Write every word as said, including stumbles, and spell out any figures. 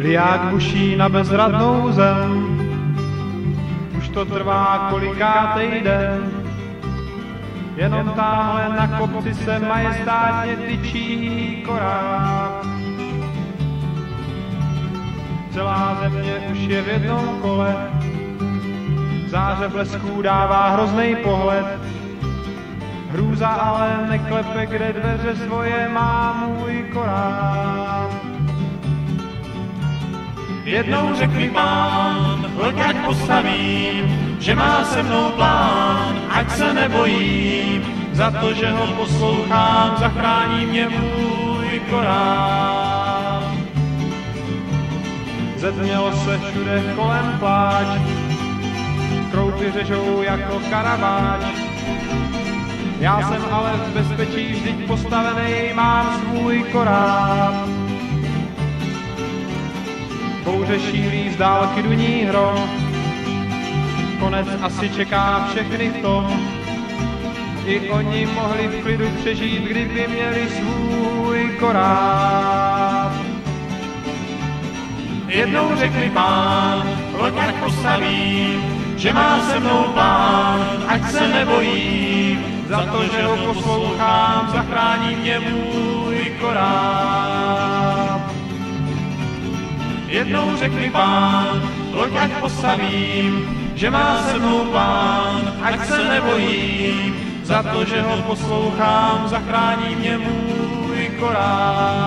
Liák buší na bezradnou zem, už to trvá kolikátej den. Jenom tamhle na kopci se majestátně tyčí korál. Celá země už je v jednom kole, záře blesků dává hroznej pohled. Hrůza ale neklepe, kde dveře svoje má můj korál. Jednou řekl mi pán, loď ať postavím, že má se mnou plán, ať se nebojím, za to, že ho poslouchám, zachrání mě můj korál. Zetmělo se všude kolem pláč, kroupy řežou jako karaváč. Já jsem ale v bezpečí vždyť postavený, mám svůj korál. Bouře šílí z dálky duní hrom, konec asi čeká všechny v tom. I oni mohli v klidu přežít, kdyby měli svůj korál. Jednou řekl mi pán, loď ať postavím, že má se mnou plán, ať se nebojím, za to, že ho poslouchám, zachrání mě můj korál. Jednou řekl mi pán, loď ať postavím, že má se mnou plán, ať se nebojím, za to, že ho poslouchám, zachrání mě můj korál.